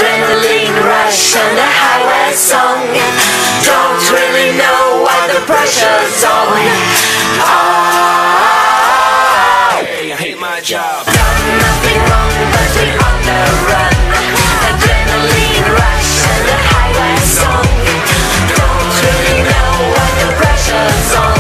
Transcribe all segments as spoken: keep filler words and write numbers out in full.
adrenaline rush and the highway song. Don't really know why the pressure's on. Oh, hey, I hate my job. Done nothing wrong, but we're on the run. Adrenaline rush and the highway song. Don't really know why the pressure's on.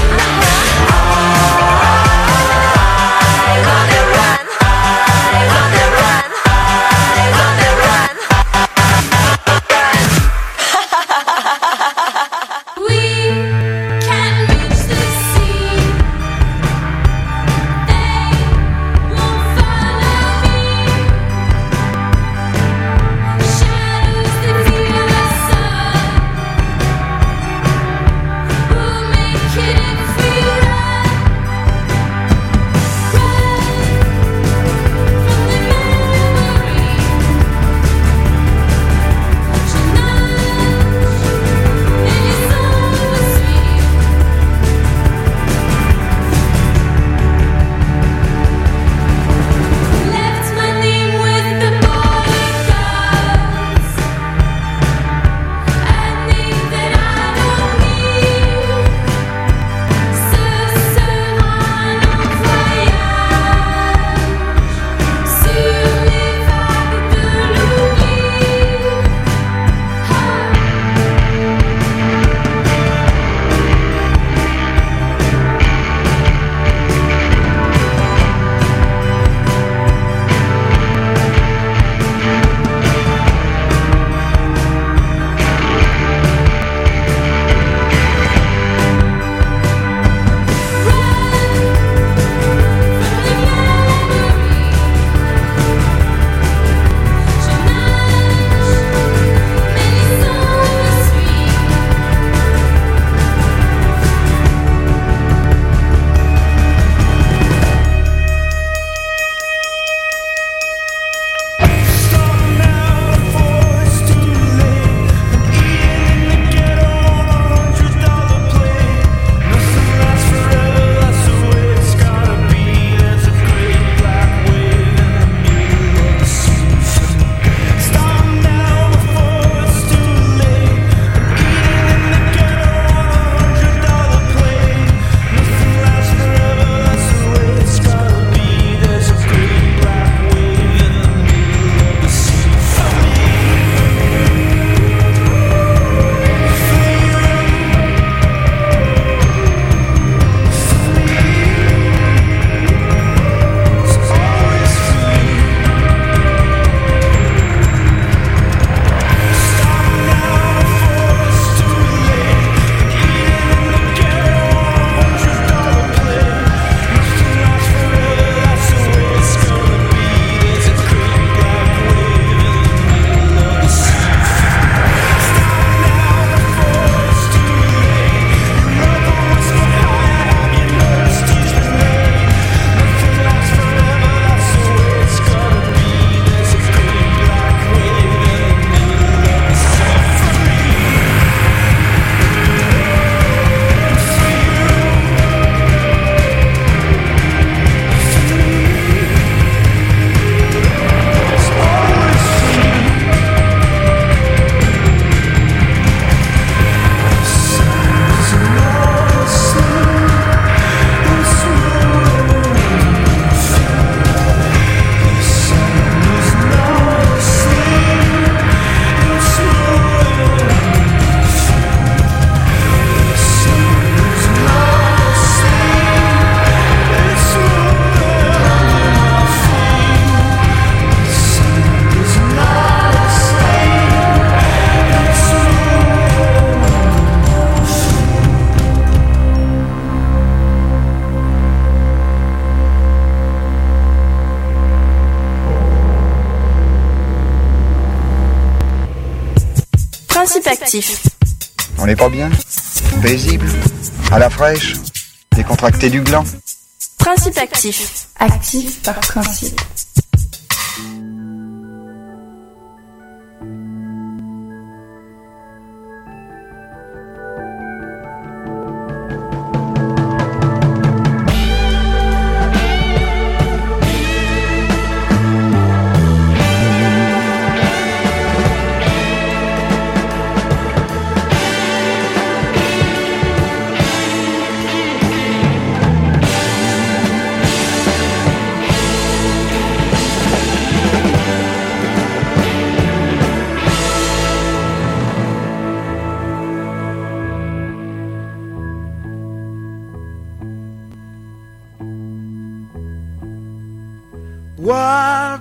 Principe actif. On n'est pas bien? Paisible? À la fraîche? Décontracté du gland? Principe actif. Actif par principe.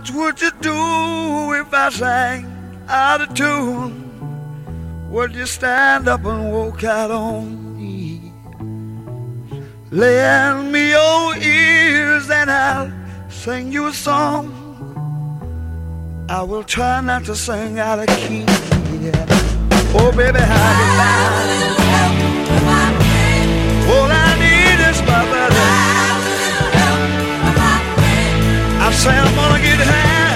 What would you do if I sang out of tune? Would you stand up and walk out on me? Lend me your ears and I'll sing you a song. I will try not to sing out of key. Yeah. Oh baby, how you like? All I need is my brother. I say I'm gonna get high.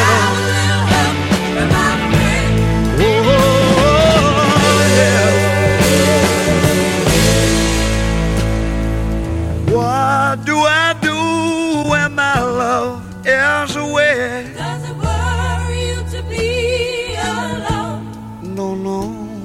Oh, yeah. What do I do when my love is away? Does it worry you to be alone? No, no.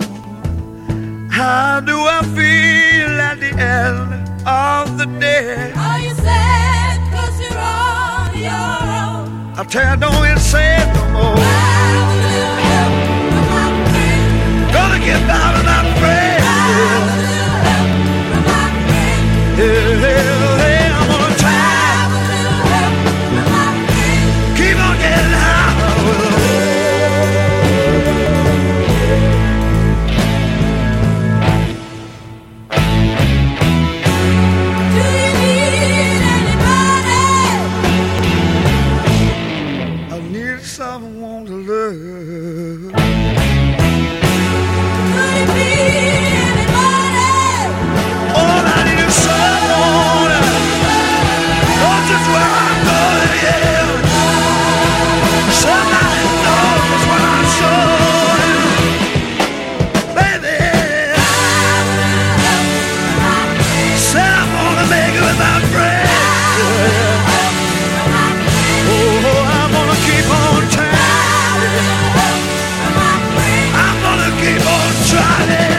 How do I feel at the end of the day? Are you sad cause you're on your own? I tell you, don't even say it no more. Have a little help from my friend. Gonna get by with my friend. Have a little help from my friend. Yeah, yeah, yeah, I'm gonna try. Have a little help from my friend. Keep on getting high. Do you need anybody? I need someone to love. Could it be anybody? All I need is someone. Not just where I'm going, yeah. Somebody knows when I'm showing. Baby, said I'm gonna make it with my friend. Oh, I'm gonna keep on trying. I'm gonna keep on trying.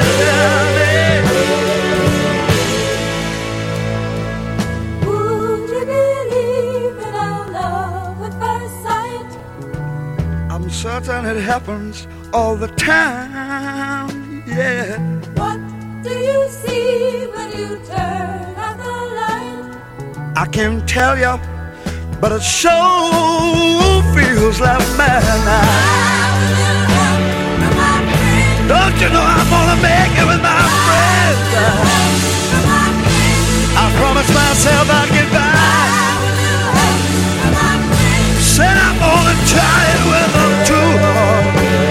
Would you believe in our love at first sight? I'm certain it happens all the time, yeah. What do you see when you turn out the light? I can't tell you, but it sure feels like madness. Have a little help from my friend. Don't you know I'm gonna make it with my friends? From my friend. I promised myself I'd get by. Have a little help from my friend. Said I'm gonna try it with them too hard.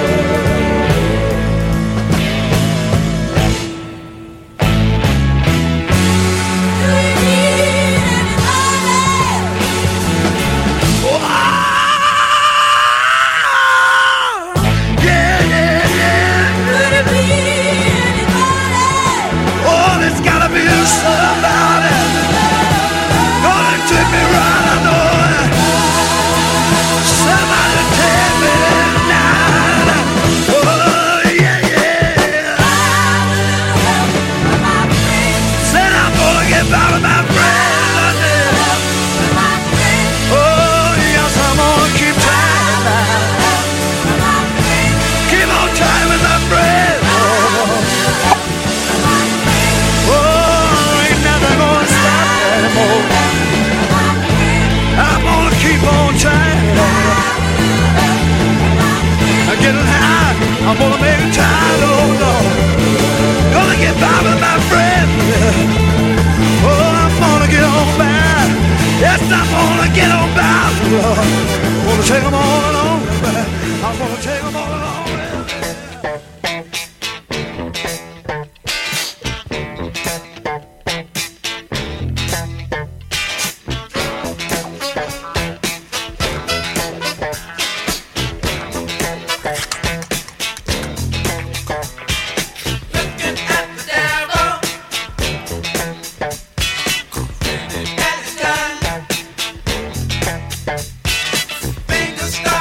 Do you need anybody? Oh, yeah, yeah, yeah. Could it be anybody? Oh, there's gotta be somebody gonna take me right, I know it. Somebody take me tonight. Oh, yeah, yeah. Have a little help from my friend. Said I'm gonna get by with my friend. From my friend. Oh, yes, I'm gonna keep trying. From my friend. Keep on trying with my friend. From my friend. Oh, ain't nothing gonna stop me anymore. From my friend. I'm gonna keep on trying. I'm getting high. I'm gonna make it time, oh Lord. Gonna get by with my friend. Oh, I'm gonna get on by. Yes, I'm gonna get on by, Lord. Gonna take them all along. I'm gonna take them all along. Fingers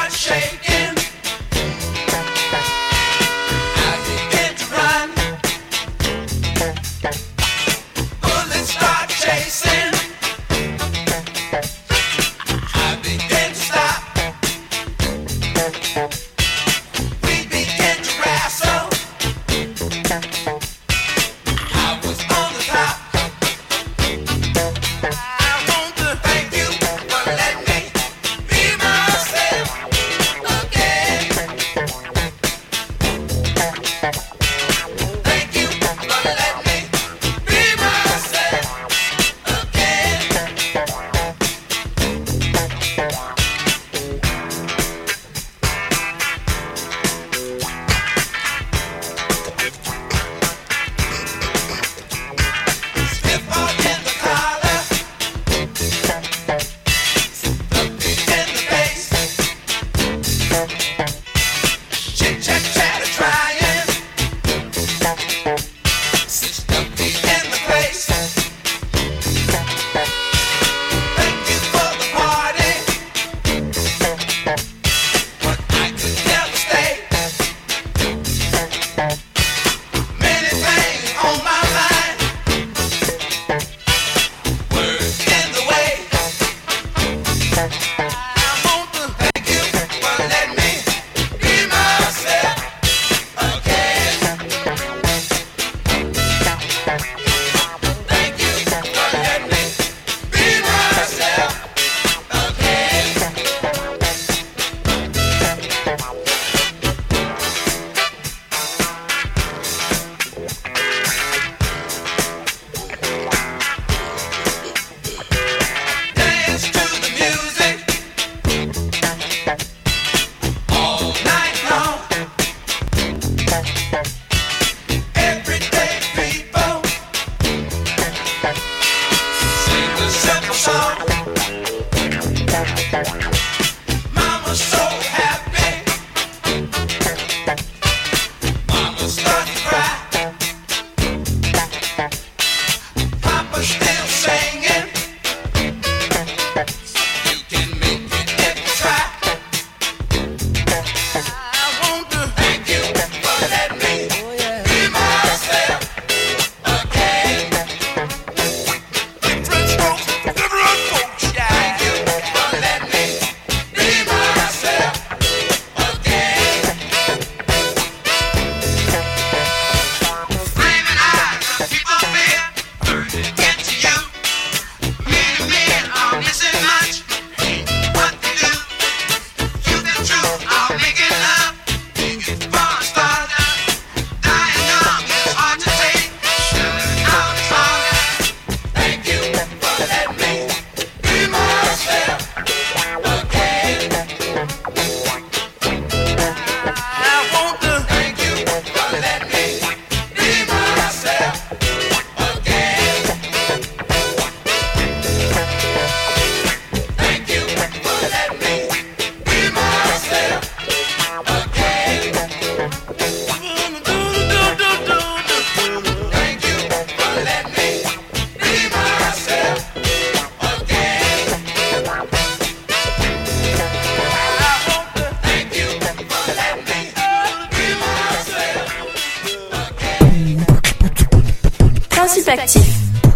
Principe actif.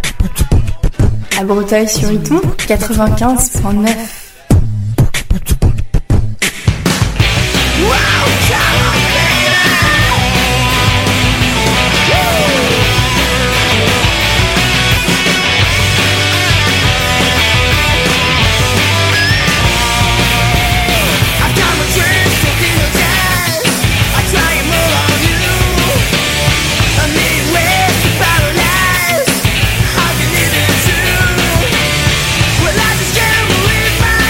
À Breteuil-sur-Iton, quatre-vingt-quinze virgule neuf. Well, I just can't believe my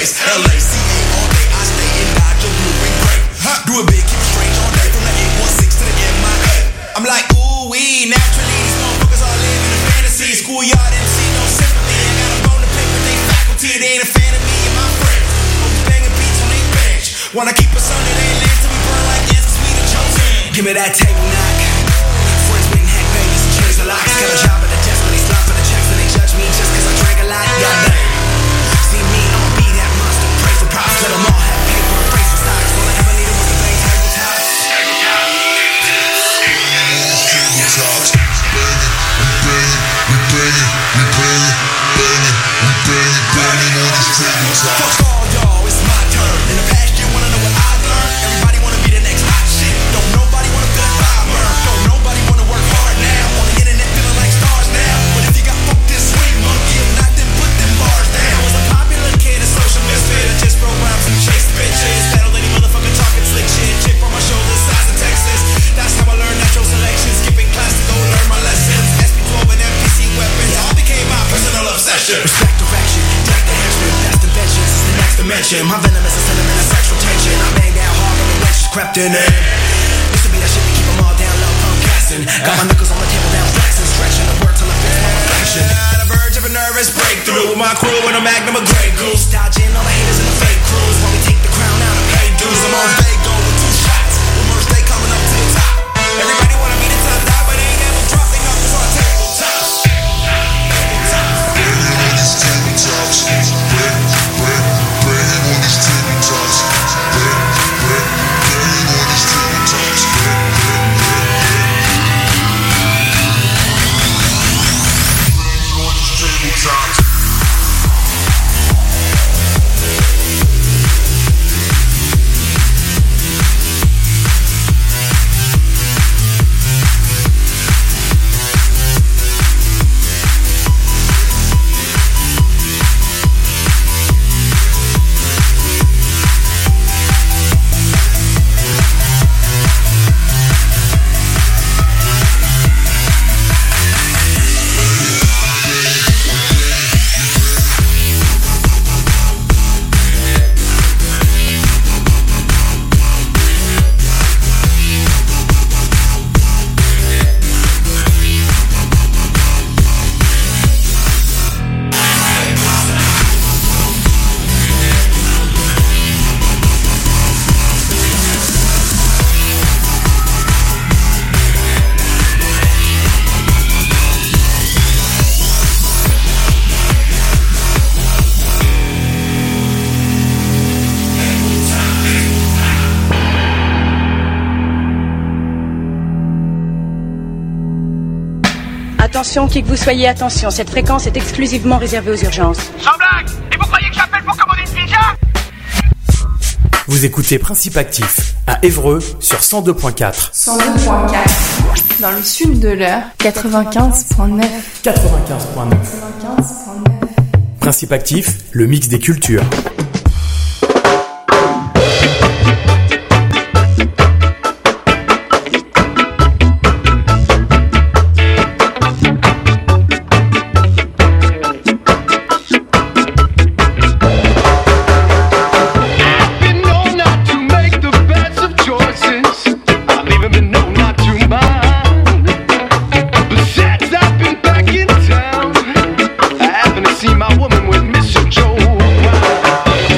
place. L A C A all day, I stay in Dodge, your blue and gray. Do it big, keep it strange all day, from the eight one six to the M I A. I'm like, ooh, we naturally, these motherfuckers all live in a fantasy. Schoolyard M C, no sympathy. I got a bone to pick with they faculty, they ain't a fan of me and my friends. Always banging beats on they bench. Wanna keep us under their land till we burn like ants, cause we the chosen. Give me that table knock. Friends been hack babies and change the locks. Got a job at the desk, but they slot for the checks, and they judge me just cause I drank a lot. Goddamn. See me, I'ma be that monster. Pray for props, let them all have paper and brace for stocks. All I ever needed was the bang tabletops. Tabletops. Fuck all y'all, it's my turn. In the past year, wanna know what I learned? Everybody wanna be the next hot shit. Don't nobody wanna feel like fire burn. Don't nobody wanna work hard now. On the internet feeling like stars now. But if you got fucked this swing monkey, if not, then put them bars down. I was a popular kid, a social misfit. I just broke rhymes and chased bitches. Battle any motherfucker talking slick shit. Chip on my shoulder, size of Texas. That's how I learned natural selection. Skipping class to go learn my lessons. S P twelve and M P C weapons all became my personal obsession. Respect direction, jack the henchman, that's the vengeance, it's the next dimension. My venom is a sentiment of sexual tension. I bang down hard when the wench crept in it. Used to be that shit to keep them all down low, I'm gassing. Got my knuckles on the table now, flexing, stretching the word till I fix my reflection. On the verge of a nervous breakthrough. With my crew and a magnum of Grey Goose. Dodging all the haters in the fake crews. While we take the crown out and pay dues. I'm on Fago with two shots. With merch day coming up to the top. Everybody wanna be the top dog, but they ain't never dropping off the front tabletops. Tabletops. Attention, qui que vous soyez, attention, cette fréquence est exclusivement réservée aux urgences. Sans blague! Et vous croyez que j'appelle pour commander une pizza? Vous écoutez Principe Actif à Évreux sur cent deux point quatre. cent deux point quatre. Dans le sud de l'heure, quatre-vingt-quinze point neuf. quatre-vingt-quinze point neuf. quatre-vingt-quinze point neuf. Principe Actif, le mix des cultures. See my woman with Mister Joe.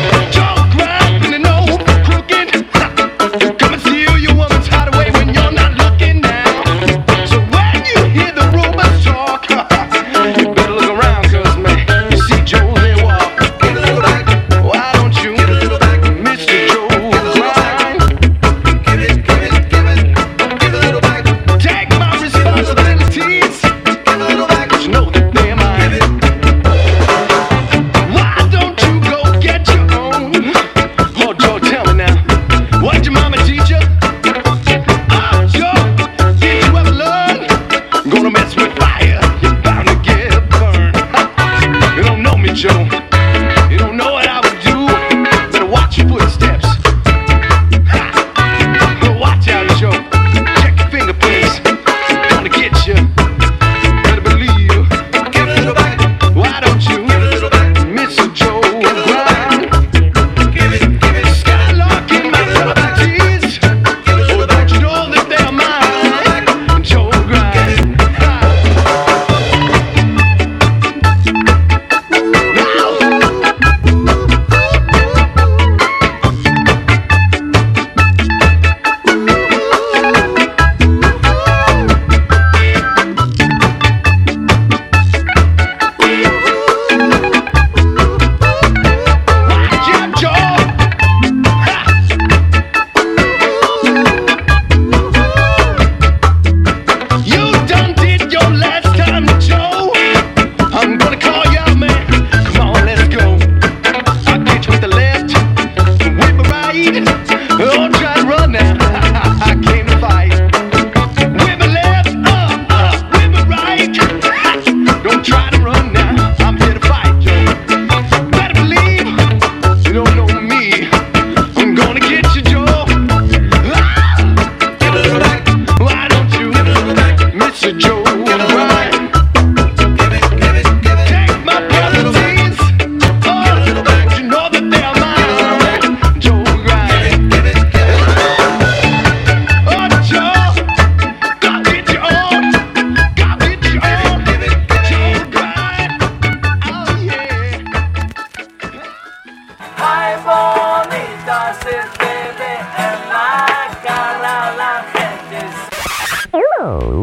bonita se te ve en la cara la gente. Hello.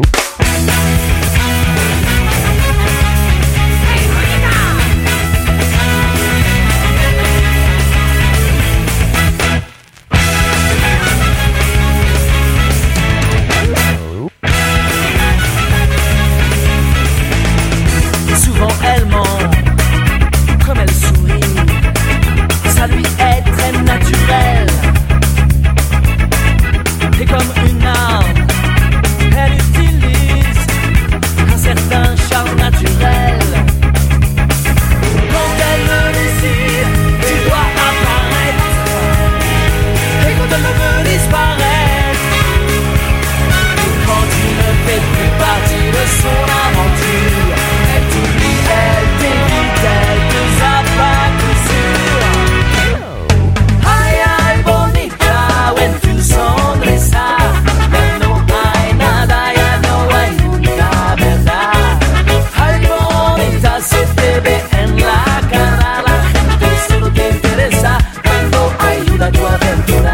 Souvent elle ment, comme elle sourit, ça lui est très naturel. Et comme une arme, elle utilise un certain charme naturel. Quand elle le décide, tu dois apparaître. Et quand elle le veut disparaître, quand tu ne fais plus partie de son aventure, elle t'oublie, elle t'évite, elle te zappe de sûr. Ay, ay, bonita, when tu sonrisa, ya no hay nada, ya no hay nunca, verdad. Ay, bonita, se te ve en la cara, la gente solo te interesa cuando ayuda a tu aventura.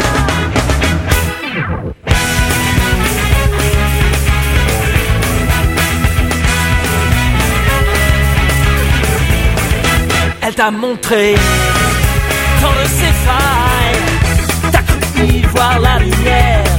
Elle t'a montré dans de ses failles, t'as cru y voir la lumière,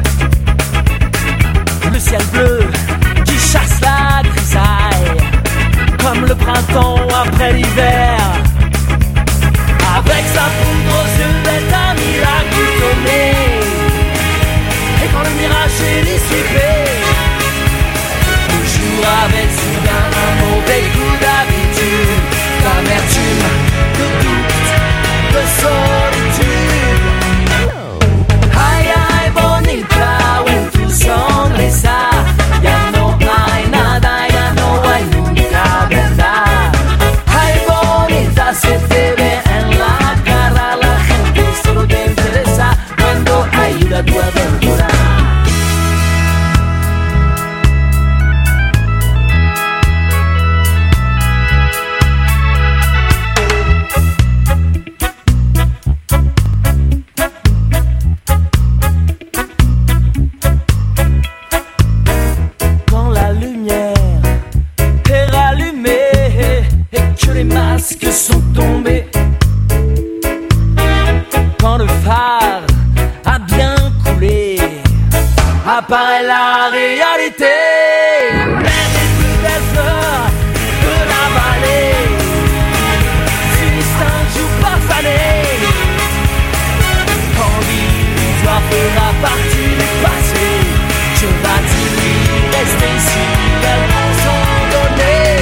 le ciel bleu qui chasse la grisaille, comme le printemps après l'hiver. Avec sa poudre aux yeux, elle t'a mis la goutte au nez, et quand le mirage est dissipé, toujours avec soudain un mauvais coup d'habitude, d'amertume, de doute, de solitude. Ay, ay, bonita, when tu sonrisa, ya no hay nada, ya no hay nunca, verdad. Ay, bonita, se te ve en la cara, la gente solo te interesa cuando ayuda a tu aventura. Quand la lumière est rallumée et que les masques sont tombés, quand le phare a bien coulé, apparaît la réalité. Même les plus belles fleurs de la vallée finissent un jour par faner. Quand l'illusoire fera partie du passé, je vas-tu rester si elles vont s'en donner.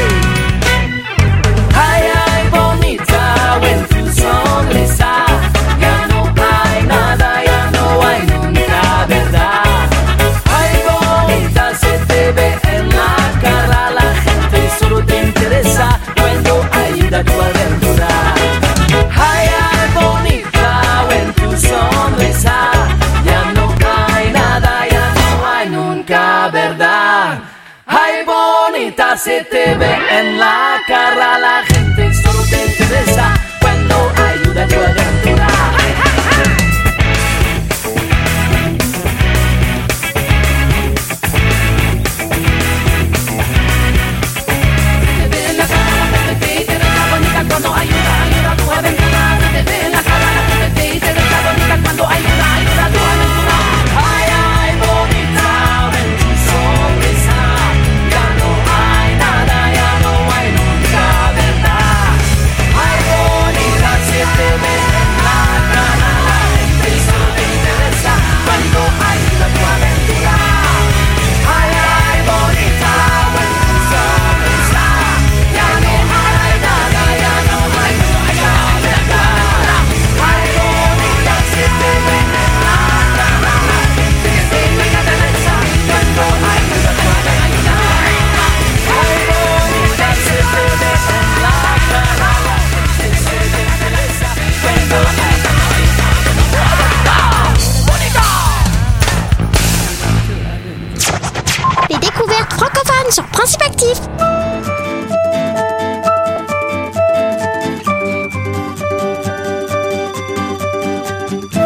Ay, ay, bonita, when tu sonrisa, ya no hay nada, ya no hay nunca, verdad. Ay, bonita, se te ve en la cara, la gente solo te interesa cuando ayuda a tu aventura. Ay, ay, bonita, when tu sonrisa, ya no hay nada, ya no hay nunca, verdad. Ay, bonita, se te ve en la cara, la gente